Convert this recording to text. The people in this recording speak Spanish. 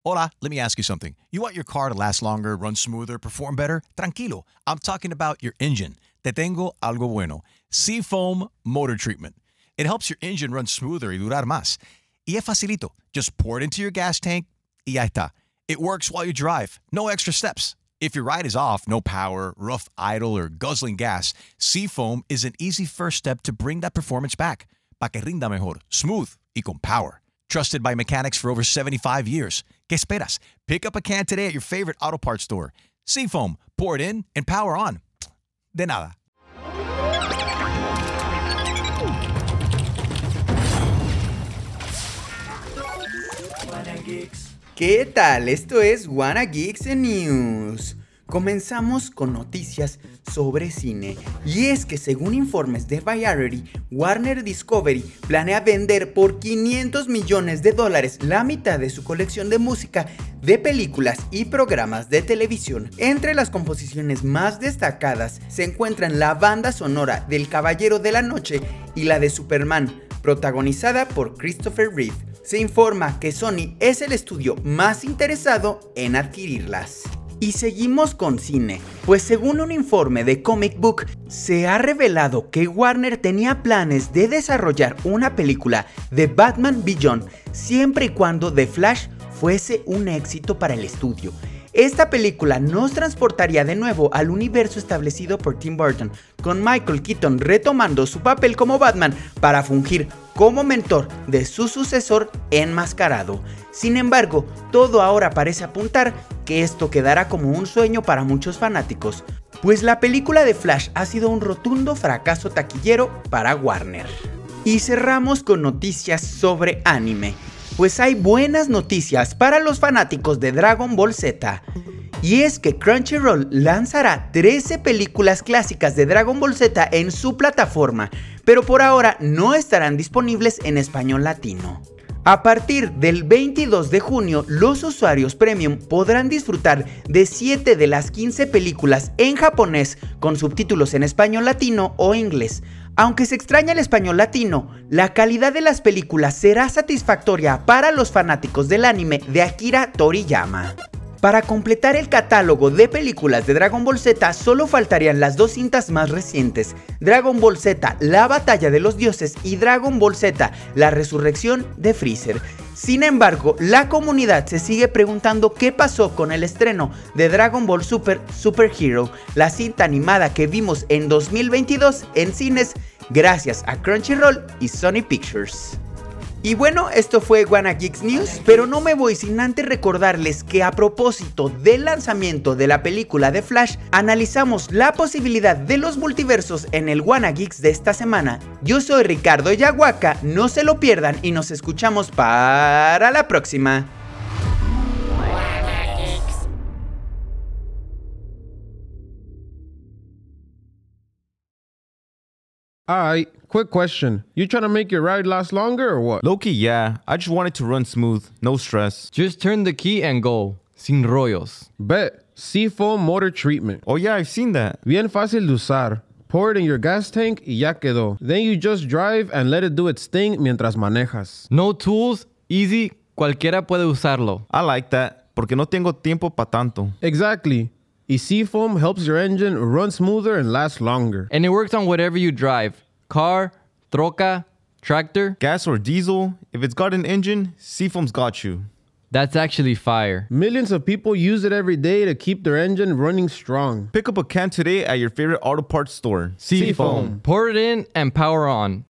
Hola, let me ask you something. You want your car to last longer, run smoother, perform better? Tranquilo. I'm talking about your engine. Te tengo algo bueno. Seafoam Motor Treatment. It helps your engine run smoother y durar más. Y es facilito. Just pour it into your gas tank y ya está. It works while you drive. No extra steps. If your ride is off, no power, rough idle, or guzzling gas, Seafoam is an easy first step to bring that performance back. Pa que rinda mejor, smooth y con power. Trusted by mechanics for over 75 years. ¿Qué esperas? Pick up a can today at your favorite auto parts store. Seafoam, pour it in and power on. De nada. ¿Qué tal? Esto es Wanna Geeks News. Comenzamos con noticias sobre cine. Y es que según informes de Variety, Warner Discovery planea vender por $500 millones la mitad de su colección de música de películas y programas de televisión. Entre las composiciones más destacadas se encuentran la banda sonora del Caballero de la Noche y la de Superman, protagonizada por Christopher Reeve. Se informa que Sony es el estudio más interesado en adquirirlas. Y seguimos con cine, pues según un informe de Comic Book, se ha revelado que Warner tenía planes de desarrollar una película de Batman Beyond siempre y cuando The Flash fuese un éxito para el estudio. Esta película nos transportaría de nuevo al universo establecido por Tim Burton, con Michael Keaton retomando su papel como Batman para fungir como mentor de su sucesor enmascarado. Sin embargo, todo ahora parece apuntar que esto quedará como un sueño para muchos fanáticos, pues la película de Flash ha sido un rotundo fracaso taquillero para Warner. Y cerramos con noticias sobre anime. Pues hay buenas noticias para los fanáticos de Dragon Ball Z. Y es que Crunchyroll lanzará 13 películas clásicas de Dragon Ball Z en su plataforma, pero por ahora no estarán disponibles en español latino. A partir del 22 de junio, los usuarios premium podrán disfrutar de 7 de las 15 películas en japonés con subtítulos en español latino o inglés. Aunque se extraña el español latino, la calidad de las películas será satisfactoria para los fanáticos del anime de Akira Toriyama. Para completar el catálogo de películas de Dragon Ball Z solo faltarían las dos cintas más recientes, Dragon Ball Z, La Batalla de los Dioses y Dragon Ball Z, La Resurrección de Freezer. Sin embargo, la comunidad se sigue preguntando qué pasó con el estreno de Dragon Ball Super Super Hero, la cinta animada que vimos en 2022 en cines gracias a Crunchyroll y Sony Pictures. Y bueno, esto fue Wanna Geeks News, pero no me voy sin antes recordarles que a propósito del lanzamiento de la película de Flash, analizamos la posibilidad de los multiversos en el Wanna Geeks de esta semana. Yo soy Ricardo Yaguaca, no se lo pierdan y nos escuchamos para la próxima. Alright, quick question. You trying to make your ride last longer or what? Low-key, yeah. I just want it to run smooth, no stress. Just turn the key and go. Sin rollos. Bet. Seafoam Motor Treatment. Oh yeah, I've seen that. Bien fácil de usar. Pour it in your gas tank y ya quedó. Then you just drive and let it do its thing mientras manejas. No tools, easy, cualquiera puede usarlo. I like that, porque no tengo tiempo pa' tanto. Exactly. Y Seafoam helps your engine run smoother and last longer. And it works on whatever you drive. Car, troca, tractor. Gas or diesel, if it's got an engine, Seafoam's got you. That's actually fire. Millions of people use it every day to keep their engine running strong. Pick up a can today at your favorite auto parts store. Seafoam. Pour it in and power on.